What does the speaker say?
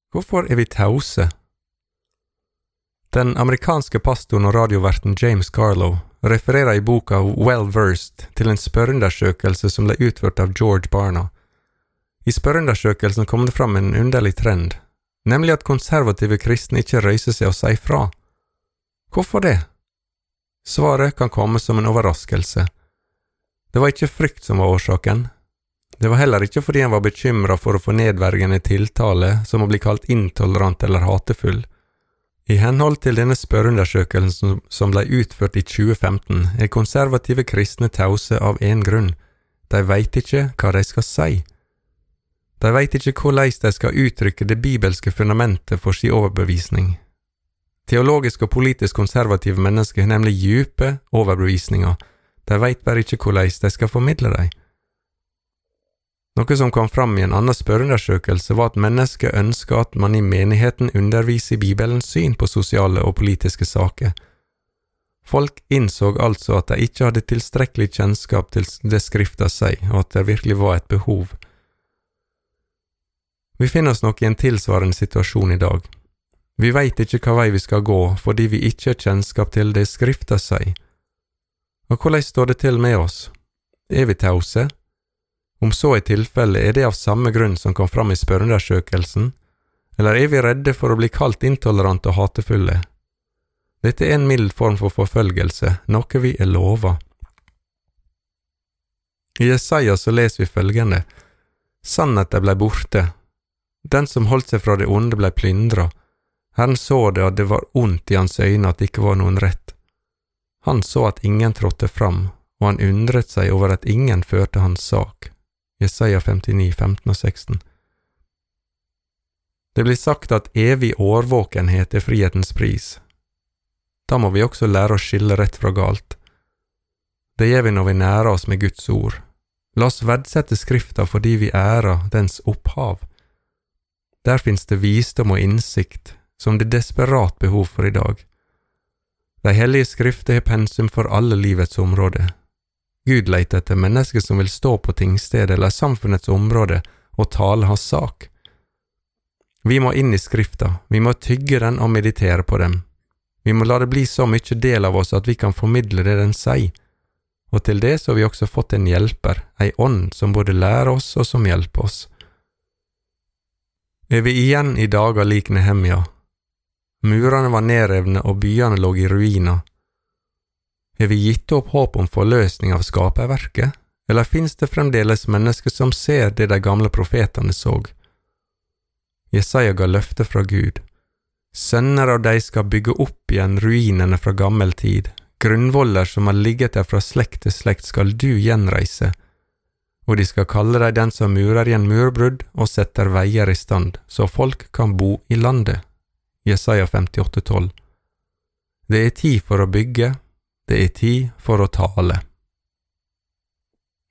Hvorfor vi tause? Den amerikanske pastoren og radioverten James Carlo refererer i boka Well Versed til en spørreundersøkelse som ble utført av George Barna. I spørreundersøkelsen kom det fram en underlig trend, nemlig at konservative kristne ikke røyser seg og sier fra. Hvorfor det? Svaret kan komme som en overraskelse. Det var ikke frykt som var årsaken. Det var heller ikke fordi han var bekymret for å få nedvergende tiltale som å bli kalt intolerant eller hatefull. I henhold til denne spørreundersøkelsen som ble utført i 2015, konservative kristne tause av en grunn. De vet ikke hva de skal si. De vet ikke hvordan de skal uttrykke det bibelske fundamentet for sin overbevisning. Teologisk og politisk konservative mennesker har nemlig dype overbevisninger. De vet bare ikke hvordan de skal formidle dem. Noe som kom fram i en annen spørreundersøkelse var at mennesker ønsker at man i menigheten underviser i Bibelens syn på sosiale og politiske saker. Folk innså altså at de ikke hadde tilstrekkelig kjennskap til det Skrifta sier, og at det virkelig var et behov. Vi finner oss nok i en tilsvarende situasjon i dag. Vi vet ikke hva vei vi skal gå, fordi vi ikke har kjennskap til det Skrifta sier. Og hvordan står det til med oss? Vi tause? Om så i tilfelle det av samme grunn som kom fram i spørreundersøkelsen, eller vi redde for å bli kalt intolerante og hatefulle? Dette en mild form for forfølgelse, noe vi lova. I Jesaja så leser vi følgende: Sannheten ble borte. Den som holdt seg fra det onde ble plyndret. Herren så det, at det var ondt i hans øyne at det ikke var noen rett. Han så at ingen trådte fram, og han undret seg over at ingen førte hans sak. Jesaja 59, 15 og 16. Det blir sagt at evig årvåkenhet frihetens pris. Da må vi også lære å skille rett fra galt. Det gjør vi når vi nærer oss med Guds ord. La oss verdsette Skrifta fordi vi ærer dens opphav. Der finnes det visdom og innsikt, som det desperat behov for i dag. De hellige Skrifter har pensum for alle livets områder. Gud leter etter mennesker som vil stå på tingstedet eller samfunnets område og tale hans sak. Vi må inn i Skrifta, vi må tygge den og meditere på dem. Vi må la det bli så mye del av oss at vi kan formidle det den sier. Og til det så har vi også fått en hjelper, en ånd som både lærer oss og som hjelper oss. Vi igjen i dager lik Nehemja. Murene var nedrevne og byene lå i ruiner. Har vi gitt opp håp om forløsning av skaperverket, eller finnes det fremdeles mennesker som ser det de gamle profetene så? Jesaja ga løfte fra Gud. Sønner av deg skal bygge opp igjen ruinene fra gammel tid. Grunnvoller som har ligget der fra slekt til slekt skal du gjenreise, og de skal kalle deg den som murer igjen murbrudd og setter veier i stand, så folk kan bo i landet. Jesaja 58, 12. Det tid for å bygge, det tid for å tale.